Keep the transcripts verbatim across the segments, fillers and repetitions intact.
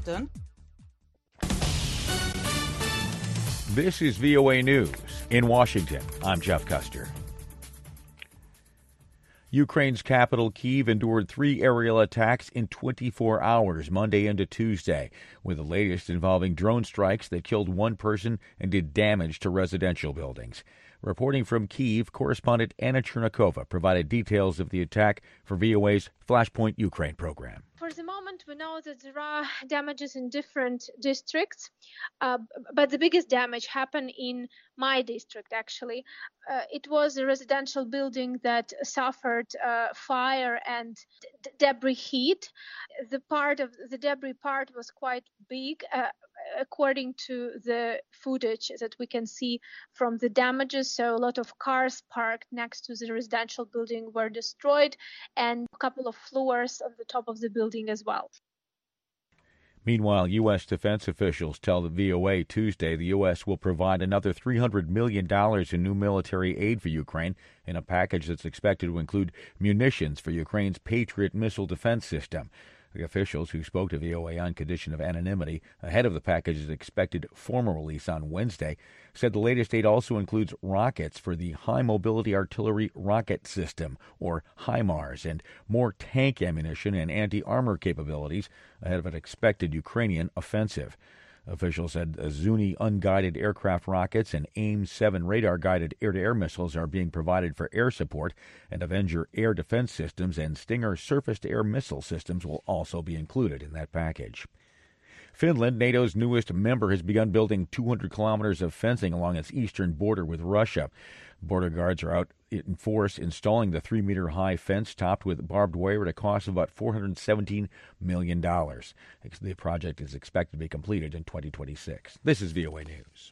Washington. This is V O A News. In Washington, I'm Jeff Custer. Ukraine's capital, Kyiv, endured three aerial attacks in twenty-four hours, Monday into Tuesday, with the latest involving drone strikes that killed one person and did damage to residential buildings. Reporting from Kyiv, correspondent Anna Chernikova provided details of the attack for V O A's Flashpoint Ukraine program. For the moment, we know that there are damages in different districts, uh, but the biggest damage happened in my district, actually. Uh, it was a residential building that suffered uh, fire and d- debris heat. The part of the debris part was quite big, uh, according to the footage that we can see from the damages. So a lot of cars parked next to the residential building were destroyed, and a couple of floors on the top of the building as well. Meanwhile, U S defense officials tell the V O A Tuesday the U S will provide another three hundred million dollars in new military aid for Ukraine in a package that's expected to include munitions for Ukraine's Patriot missile defense system. The officials, who spoke to V O A on condition of anonymity ahead of the package's expected formal release on Wednesday, said the latest aid also includes rockets for the High Mobility Artillery Rocket System, or HIMARS, and more tank ammunition and anti-armor capabilities ahead of an expected Ukrainian offensive. Officials said Zuni unguided aircraft rockets and AIM seven radar-guided air-to-air missiles are being provided for air support, and Avenger air defense systems and Stinger surface-to-air missile systems will also be included in that package. Finland, NATO's newest member, has begun building two hundred kilometers of fencing along its eastern border with Russia. Border guards are out in force installing the three-meter-high fence topped with barbed wire at a cost of about four hundred seventeen million dollars. The project is expected to be completed in twenty twenty-six. This is V O A News.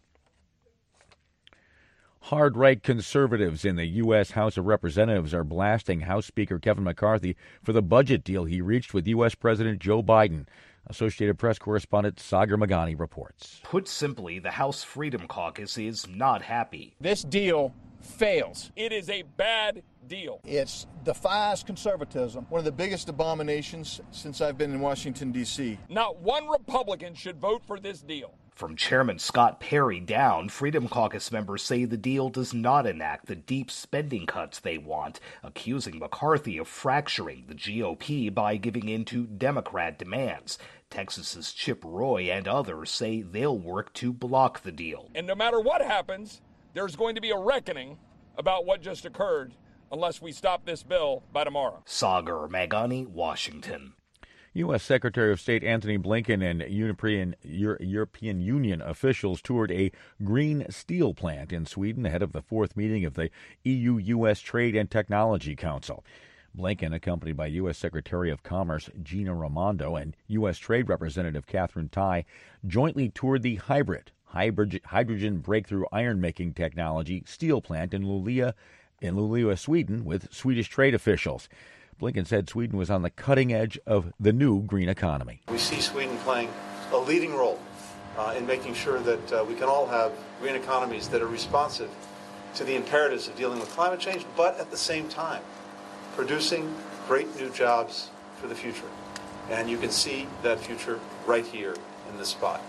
Hard-right conservatives in the U S. House of Representatives are blasting House Speaker Kevin McCarthy for the budget deal he reached with U S. President Joe Biden. Associated Press correspondent Sagar Magani reports. Put simply, the House Freedom Caucus is not happy. This deal fails. It is a bad deal. It defies conservatism, one of the biggest abominations since I've been in Washington, D C Not one Republican should vote for this deal. From Chairman Scott Perry down, Freedom Caucus members say the deal does not enact the deep spending cuts they want, accusing McCarthy of fracturing the G O P by giving in to Democrat demands. Texas's Chip Roy and others say they'll work to block the deal. And no matter what happens, there's going to be a reckoning about what just occurred unless we stop this bill by tomorrow. Sagar Magani, Washington. U S. Secretary of State Antony Blinken and European, European Union officials toured a green steel plant in Sweden ahead of the fourth meeting of the E U U S. Trade and Technology Council. Blinken, accompanied by U S. Secretary of Commerce Gina Raimondo and U S. Trade Representative Catherine Tai, jointly toured the hybrid hydrogen breakthrough iron-making technology steel plant in Luleå, in Luleå, Sweden, with Swedish trade officials. Blinken said Sweden was on the cutting edge of the new green economy. We see Sweden playing a leading role uh, in making sure that uh, we can all have green economies that are responsive to the imperatives of dealing with climate change, but at the same time producing great new jobs for the future. And you can see that future right here in this spot.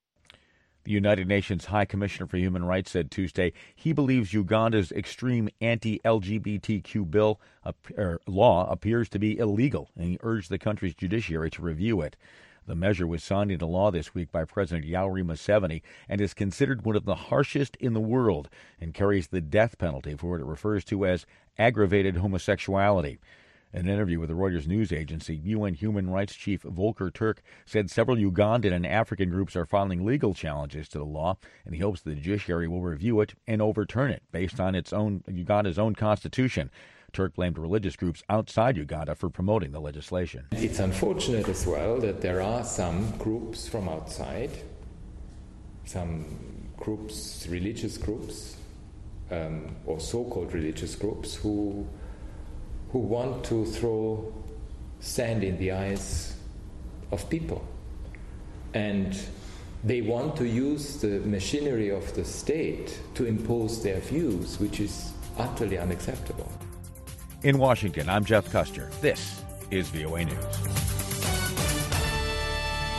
The United Nations High Commissioner for Human Rights said Tuesday he believes Uganda's extreme anti-L G B T Q bill or law appears to be illegal, and he urged the country's judiciary to review it. The measure was signed into law this week by President Yoweri Museveni and is considered one of the harshest in the world and carries the death penalty for what it refers to as aggravated homosexuality. In an interview with the Reuters news agency, U N Human Rights Chief Volker Turk said several Ugandan and African groups are filing legal challenges to the law, and he hopes the judiciary will review it and overturn it based on its own Uganda's own constitution. Turk blamed religious groups outside Uganda for promoting the legislation. It's unfortunate as well that there are some groups from outside, some groups, religious groups, um, or so-called religious groups, who who want to throw sand in the eyes of people. And they want to use the machinery of the state to impose their views, which is utterly unacceptable. In Washington, I'm Jeff Custer. This is V O A News.